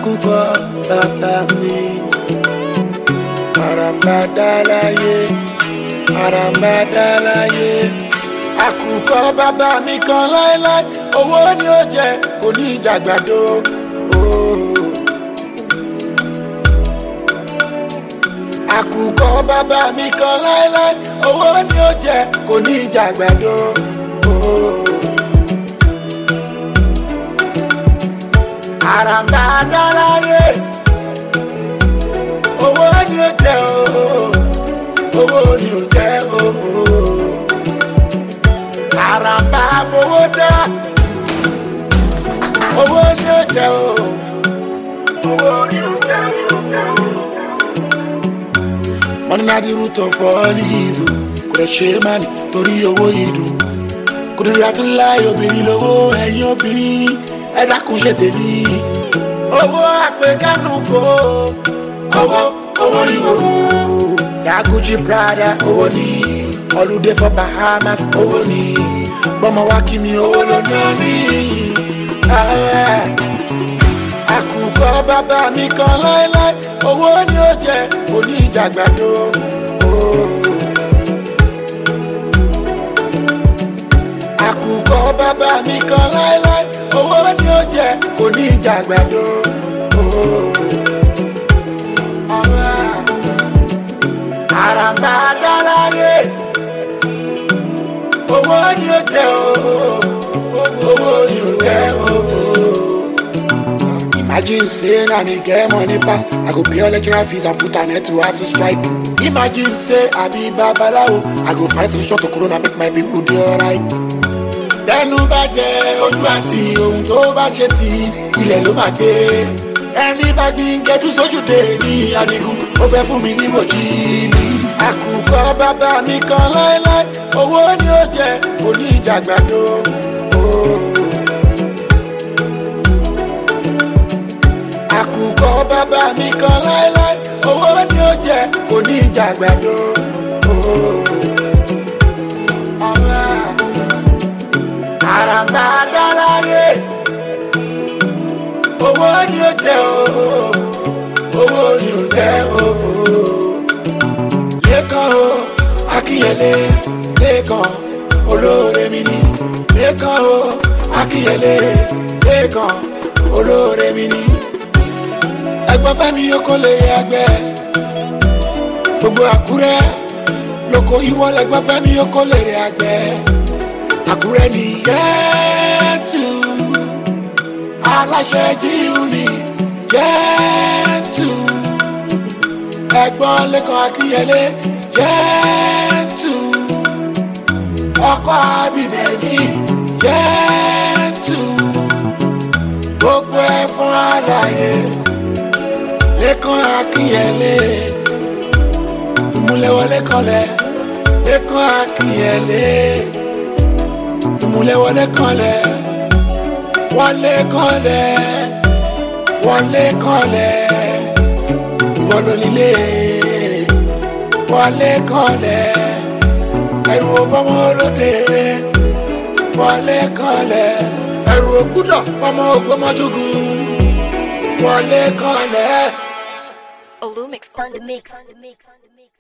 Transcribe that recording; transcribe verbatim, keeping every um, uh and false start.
àkùkọ bàbá mi àràmàdà láyé àràmàdà láyé àkùkọ bàbá mi kan láéláé owó ni ó jẹ kò ní ìjàgbàdo. àkùkọ bàbá mi kan láéláé owó ni ó jẹ kò ní ìjàgbàdo. àràmàdà láyé owó ni ó jẹ owó ni ó jẹ àràmà fowó dá owó ni ó jẹ owó ni ó jẹ. Money na the root of all evil. Kò lè ṣe mani torí owó ìdùn. Kò lè ra tún láì obìnrin lówó ẹ̀yìn obìnrin. Ẹ dákun ṣe tèmi. Owó àpèkánú kò. Owó owó ìwò. Daguji Prada owó ni. Holiday for Bahamas owó ni. Bọ́mọ wá kí mi owó ló ná ní. Àkùkọ bàbá mi kan láéláé owó ni ó jẹ kò ní ìjàgbàdo. Àkùkọ bàbá mi kan láéláé owó ni ó jẹ kò ní ìjàgbàdo. àràmàdà láyé owó ni ó jẹ owó ni ó jẹ owó. Imagine say na me get money pass, I go pay all lecturer fees and put an end to house strike. Imagine say I be babalawo, I go find solution to corona make my people dey alright. Tẹnu bá jẹ ojú àti ohun tó bá ṣe ti ilẹ̀ ló máa gbé. Ẹni bá gbin gẹdú sójú dé ní Adigun, ó fẹ́ fún mi ní mòjì ní. Àkùkọ bàbá mi kan láéláé, owó ni ó jẹ kò ní ìjàgbàdo. Àkùkọ bàbá mi kan láéláé owó ni ó jẹ kò ní ìjàgbàdo. àràmàdà láyé owó ni ó jẹ owó ni ó jẹ. Lẹ́kan o Akínyẹlé Lẹ́kan olóore mi ni. Lẹ́kan o Akínyẹlé Lẹ́kan olóore mi ni. Ẹ̀gbọ́n Fẹ́mi oko lè ẹgbẹ́ gbogbo Àkúrẹ́ lóko ìwọ lẹ́gbọ́n Fẹ́mi oko lè ẹgbẹ́ Àkúrẹ́ ní yẹtù aláṣẹ G unit yẹtù ẹ̀gbọ́n Lẹ́kan Akínyẹlé yẹtù ọkọ Abídẹ́mí yẹtù gbogbo ẹ fún àlàyé. Lẹ́kan Akínyẹlé ìmúlẹ̀wọlé kanlẹ̀. Lẹ́kan Akínyẹlé ìmúlẹ̀wọlé kanlẹ̀. Wọlé kanlẹ̀ wọlé kanlẹ̀ ìwọ ló nílé. Wọlé kanlẹ̀ ẹrù ọbọmọ olóde. Wọlé kanlẹ̀ ẹrù ògbúdọ̀ ọmọ Ògbómọ̀ṣọ́gun. Wọlé kanlẹ̀. Olumix on the mix.